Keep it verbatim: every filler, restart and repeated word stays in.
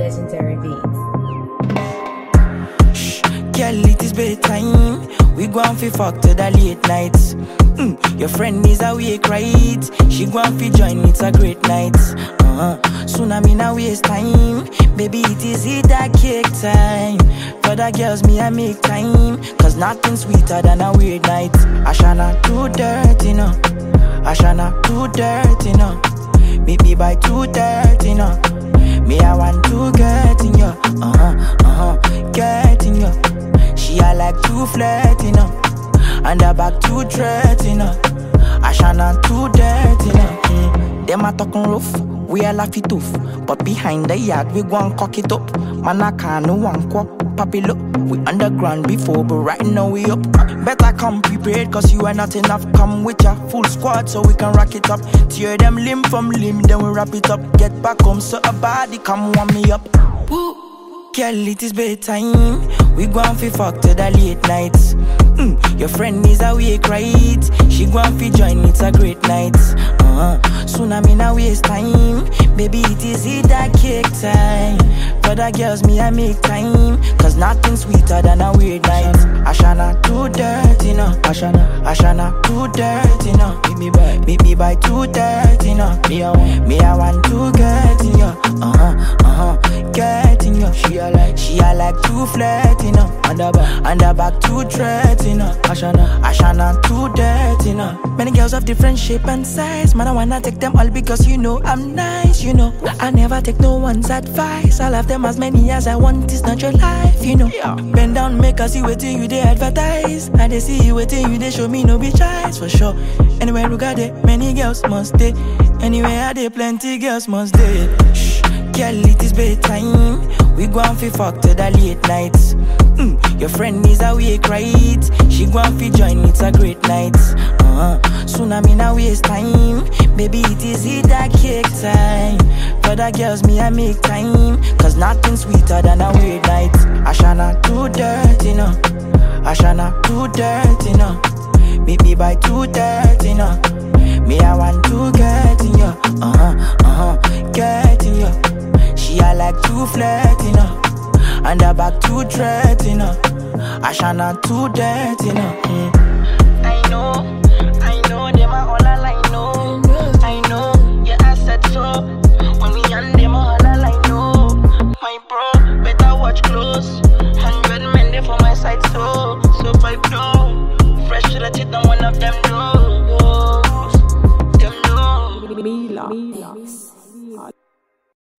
Legendary Beats. Shh, girl, it is bedtime. We go and fi fuck to the late nights. Mm, your friend is awake, right? She go and fi join, it's a great night. Uh-huh. Soon I'm in a waste time. Baby, it is either cake time. For the girls, me I make time. Cause nothing sweeter than a weird night. I shall not too dirty, no. I shall not too dirty, no. Meet me by two thirty, no. Me I want to get in ya. Uh-huh, uh-huh, get in ya. She I like to flirt, you know. And the back too threat, you know. I shall not too dirty, you know. Mm. Them a talking rough, we a laugh it off. But behind the yard, we go and cock it up. Man, I can't no one quack, papi look. We underground before, but right now we up. Better come prepared, cause you are not enough. Come with your full squad so we can rock it up. Tear them limb from limb, then we wrap it up. Get back home so a body come warm me up. Woo. Girl, it is bedtime. We go and fi fuck to the late nights. Mm, your friend is awake, right? She go and fi join, it's a great night. Uh-huh. Soon I'm in a waste time. Baby, it is either cake time. For the girls, me I make time. Cause nothing sweeter than a weird night. I shall not too dirty, no. I shall not, I shall not too dirty, no. Meet me by, meet me by two thirty, no. Me I want, me I want to get in ya. Uh-huh, uh-huh, get in ya. She I like, she I like to flirt, you know. And the back, and the back too threat, you know. I shall not, I shall not too dirty, you know. Many girls of different shape and size. Man, I wanna take them all because you know I'm nice, you know. I never take no one's advice. I love them as many as I want. It's not your life, you know. Yeah. Bend down, make us see what you they advertise. And they see you waiting, you they show me no be choice for sure. Anywhere you got it, many girls must stay. Anywhere I dey, plenty girls must stay. Shh, girl, it is bedtime. We go and fi fuck to the late nights. Mm, your friend is awake, right? She go and fi join, it's a great night. Uh-huh. Soon I'm in a waste time. Baby, it is either cake time. For the girls, me I make time. Cause nothing sweeter than a weird night. I shall not too dirty, no. I shall not too dirty, no. Meet me by two thirty, no. Me I want to get in ya. Uh-huh, uh-huh, get in ya. She I like to flirt, you know. And the back too threat, you know. I shall not too dirty, you know. Mm. I know, I know, them are all I know. I know, yeah, I said so. When we and them all I know. My bro, better watch close. Hundred men there for my side, so so pipe down. Fresh to the teeth, no one of them knows. Them know. Mila.